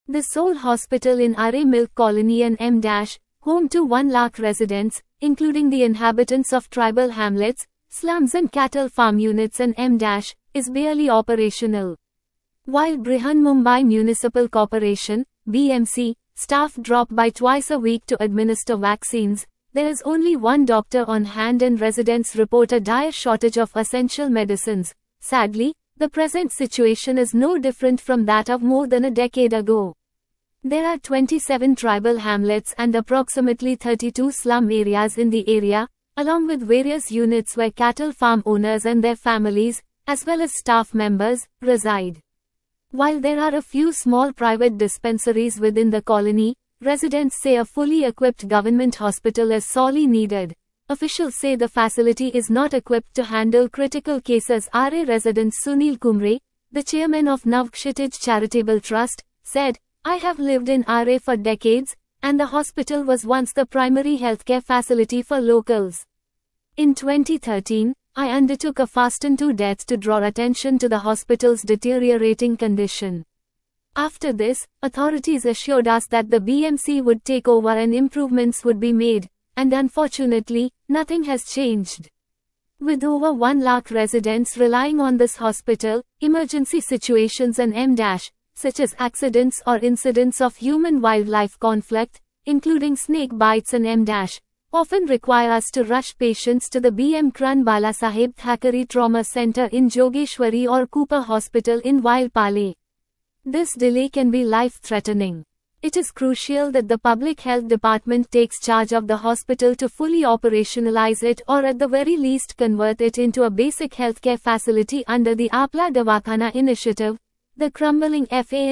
The sole hospital in RA Milk Colony and M-, home to 1 lakh residents, including the inhabitants of tribal hamlets, slums and cattle farm units and M-, is barely operational. While Brihan Mumbai Municipal Corporation, BMC, staff drop by twice a week to administer vaccines, there is only one doctor on hand and residents report a dire shortage of essential medicines. Sadly, the present situation is no different from that of more than a decade ago. There are 27 tribal hamlets and approximately 32 slum areas in the area, along with various units where cattle farm owners and their families, as well as staff members, reside. While there are a few small private dispensaries within the colony, residents say a fully equipped government hospital is sorely needed. Officials say the facility is not equipped to handle critical cases. RA resident Sunil Kumre, the chairman of Navkshitij Charitable Trust, said, "I have lived in RA for decades, and the hospital was once the primary healthcare facility for locals. In 2013, I undertook a fast into death to draw attention to the hospital's deteriorating condition. After this, authorities assured us that the BMC would take over and improvements would be made, and unfortunately, nothing has changed." With over 1 lakh residents relying on this hospital, emergency situations and M-, such as accidents or incidents of human-wildlife conflict, including snake bites and M-, often require us to rush patients to the BM Kran Balasaheb Thackeray Trauma Center in Jogeshwari or Cooper Hospital in Wildpale. This delay can be life-threatening. It is crucial that the Public Health Department takes charge of the hospital to fully operationalize it or at the very least convert it into a basic healthcare facility under the Apla Davakhana initiative, the crumbling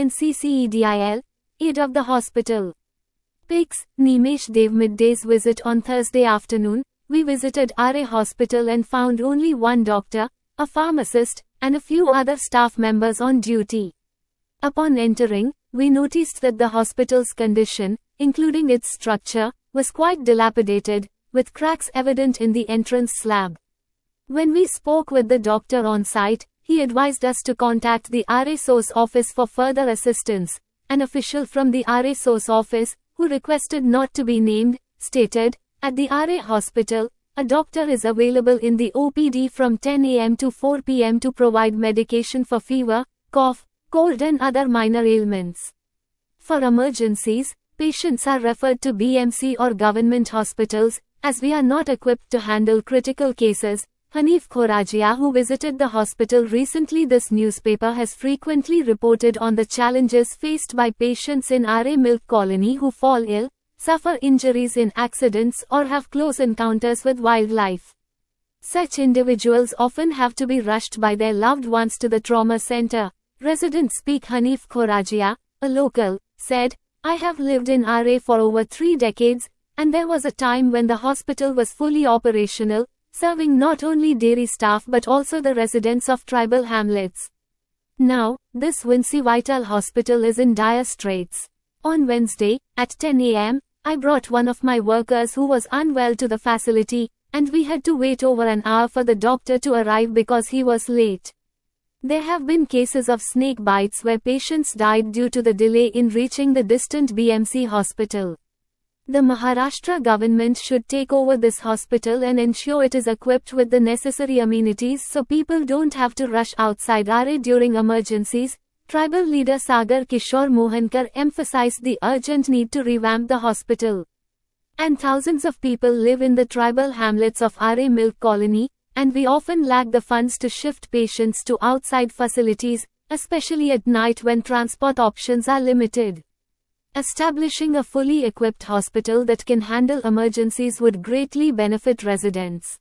FANCCEDIL, aid of the hospital. Pics, Nimesh Dev. Midday's visit on Thursday afternoon, we visited RA Hospital and found only one doctor, a pharmacist, and a few other staff members on duty. Upon entering, we noticed that the hospital's condition, including its structure, was quite dilapidated, with cracks evident in the entrance slab. When we spoke with the doctor on site, he advised us to contact the RA Source office for further assistance. An official from the RA Source office, who requested not to be named, stated, "At the RA hospital, a doctor is available in the OPD from 10 a.m. to 4 p.m. to provide medication for fever, cough, cold and other minor ailments. For emergencies, patients are referred to BMC or government hospitals, as we are not equipped to handle critical cases." Hanif Khoragia, who visited the hospital recently, this newspaper has frequently reported on the challenges faced by patients in RA Milk Colony who fall ill, suffer injuries in accidents or have close encounters with wildlife. Such individuals often have to be rushed by their loved ones to the trauma center. Resident speak Hanif Khoragia, a local, said, "I have lived in RA for over 3 decades, and there was a time when the hospital was fully operational, serving not only dairy staff but also the residents of tribal hamlets. Now, this Vinci Vital hospital is in dire straits. On Wednesday, at 10 a.m., I brought one of my workers who was unwell to the facility, and we had to wait over an hour for the doctor to arrive because he was late. There have been cases of snake bites where patients died due to the delay in reaching the distant BMC hospital. The Maharashtra government should take over this hospital and ensure it is equipped with the necessary amenities so people don't have to rush outside RA during emergencies." Tribal leader Sagar Kishore Mohankar emphasized the urgent need to revamp the hospital. "And thousands of people live in the tribal hamlets of RA Milk Colony, and we often lack the funds to shift patients to outside facilities, especially at night when transport options are limited. Establishing a fully equipped hospital that can handle emergencies would greatly benefit residents."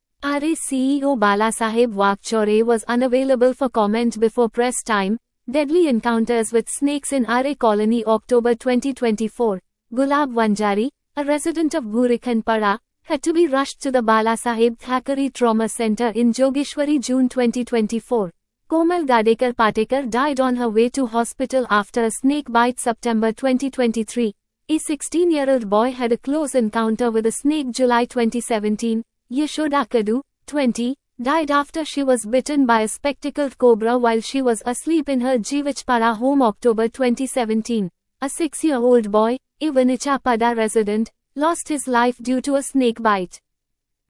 RA CEO Balasaheb Wakchore was unavailable for comment before press time. Deadly encounters with snakes in RA Colony October 2024. Gulab Vanjari, a resident of Burikhanpada, had to be rushed to the Balasaheb Thackeray Trauma Center in Jogeshwari June 2024. Komal Gadekar Patekar died on her way to hospital after a snake bite September 2023. A 16-year-old boy had a close encounter with a snake July 2017. Yashoda Kadu, 20, died after she was bitten by a spectacled cobra while she was asleep in her Jivichpara home October 2017. a 6-year-old boy, a Vanichapada resident, lost his life due to a snake bite.